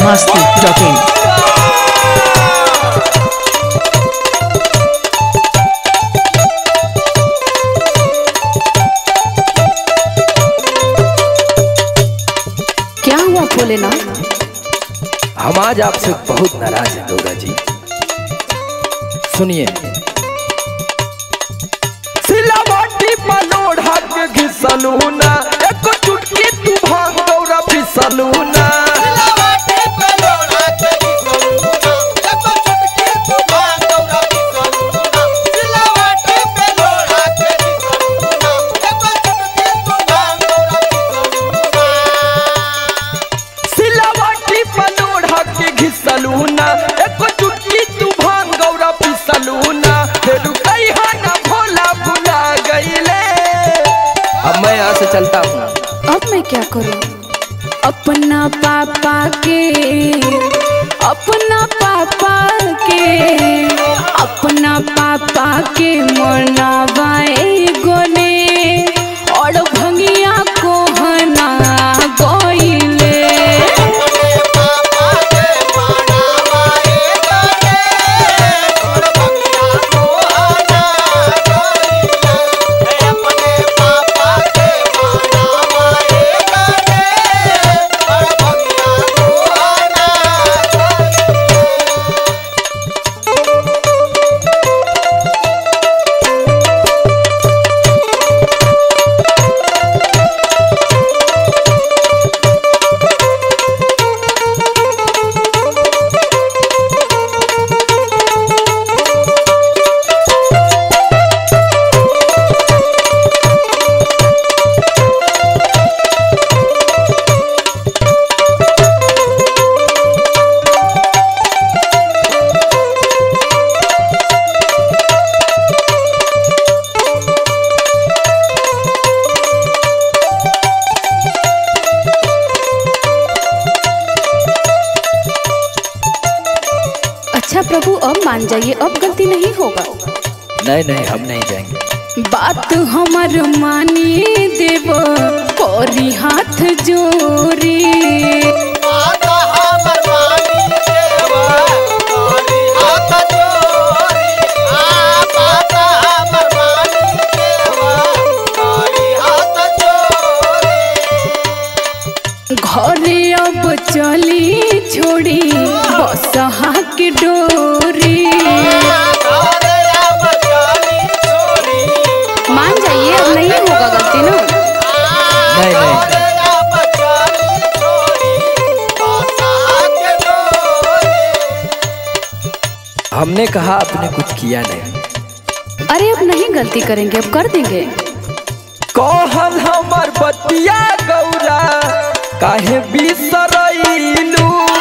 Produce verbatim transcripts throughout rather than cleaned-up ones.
Masti dot in. क्या हुआ भोलेनाथ? हम आज आपसे बहुत नाराज हैं दुर्गा जी। सुनिए, सिलावटी पलोढ़ा के घिसलूना, एको चुटकी तू भांग गौरा फिसलूना। सिलावटी पलोढ़ा के घिसलूना, एको चुटकी तू भांग गौरा फिसलूना। फिर कहिया ना भोला भुला गईले। अब मैं यहाँ से चलता हूँ। अब मैं क्या करूं? अपना पापा के अपना पापा के अपना पापा के मनावाए गोने और भंगिया को हना गोइले। अच्छा प्रभु, अब मान जाइए, अब गलती नहीं होगा। नहीं नहीं, हम नहीं जाएंगे। बात हमार मानिए देव कोरी हाथ जोरी। घरे अब चली छोड़ी बसहा के डोरी। मान जाइए, अब नहीं होगा गलती ना। नहीं नहीं, हमने कहा आपने कुछ किया नहीं। अरे अब नहीं गलती करेंगे, अब कर देंगे। कहल हमर बतिया गौरा काहे बिसरैलू।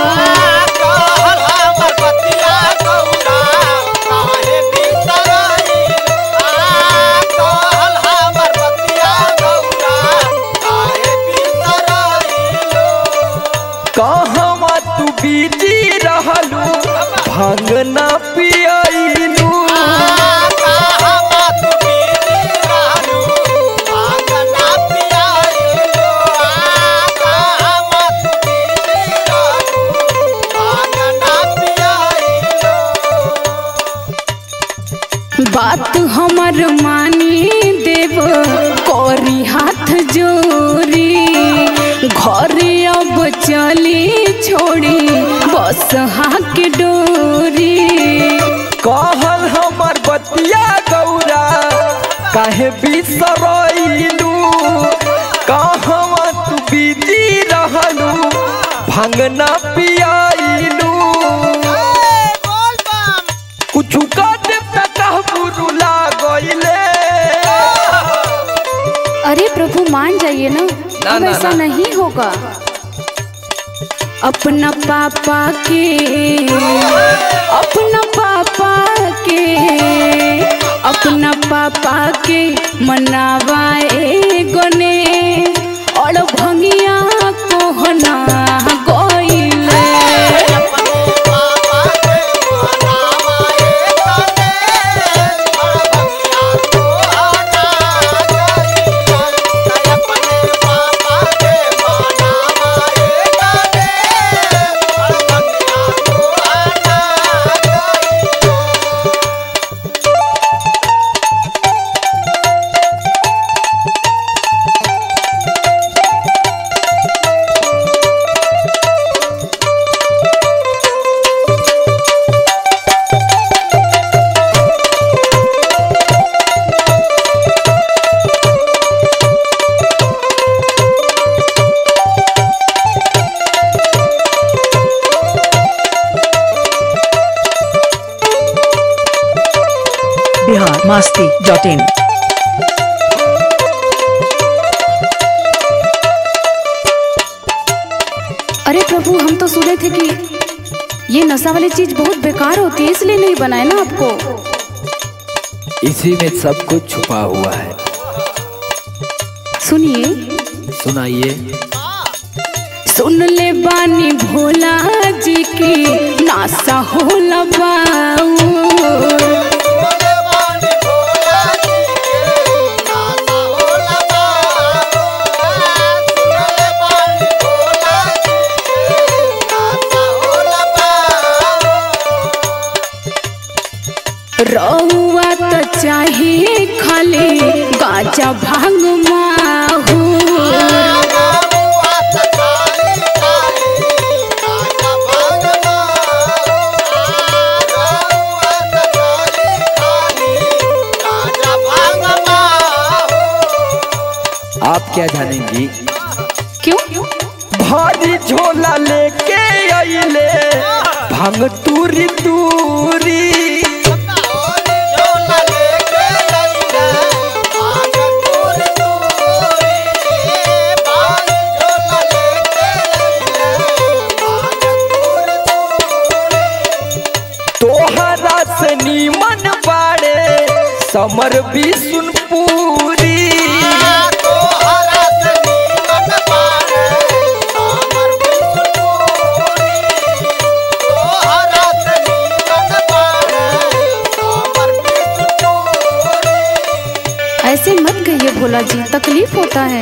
कहवा तू बीजी रहलू, भांग ना पियलू। बात हमार मानी देव कोरी हाथ जोरी। घरे अब चली छोड़ी बस हाथ डोरी। कहल हमर बतिया गौरा काहे बिसरैलू। कहवा तू बीजी रहलू, भांग ना पियलू। कुछ कर दे रुला गईले। अरे प्रभु मान जाइए ना, ना, अब ना, ऐसा ना। नहीं होगा। अपना पापा के अपना पापा के अपना पापा के मनावाए गोने और भंगिया को हना गोइले। Bye. masti dot in. अरे प्रभु, हम तो सुने थे कि ये नशा वाली चीज बहुत बेकार होती है, इसलिए नहीं बनाए ना आपको। इसी में सब कुछ छुपा हुआ है। सुनिए। सुनाइए। सुन ले बानी भोला जी की नासा होला बाऊ। रउआ तो चाहिए खाली गांजा भांग माहू। आप क्या जानेंगी? क्यों? भारी झोला लेके आइले भांग तूरी तूरी। तोहरा से नीमन बाड़े समर भी सुन पूरी। ऐसे मत कहिए भोला जी, तकलीफ होता है।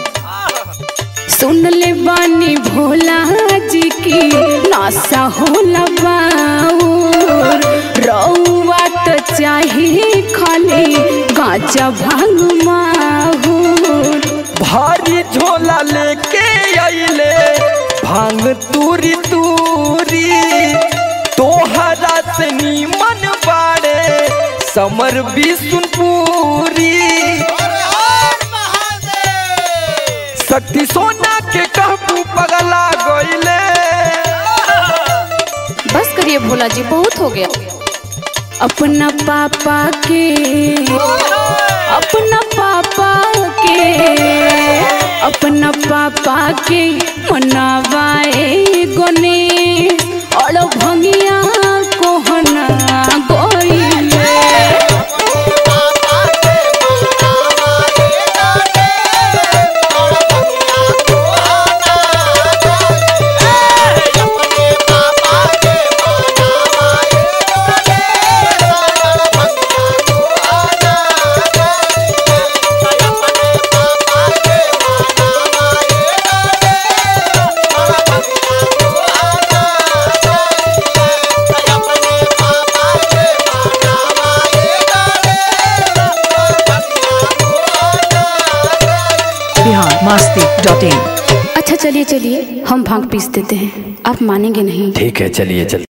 सुन ले बानी भोला जी की नासा होला बाऊर। रउआ तो चाहिए खाली गांजा भांग माहूर। भारी झोला लेके आइले भांग तूरी तूरी। तोहरा से नीमन बाड़े समर भी सुन पूरी। शक्ति सोना के कहबू पगला गइले। बस करिए भोला जी, बहुत हो गया। अपना पापा के अपना पापा के अपना पापा के मनावाए गोने और भंगिया कोहना गोइले। masti dot in. अच्छा चलिए चलिए, हम भांग पीस देते हैं, आप मानेंगे नहीं। ठीक है, चलिए चलिए।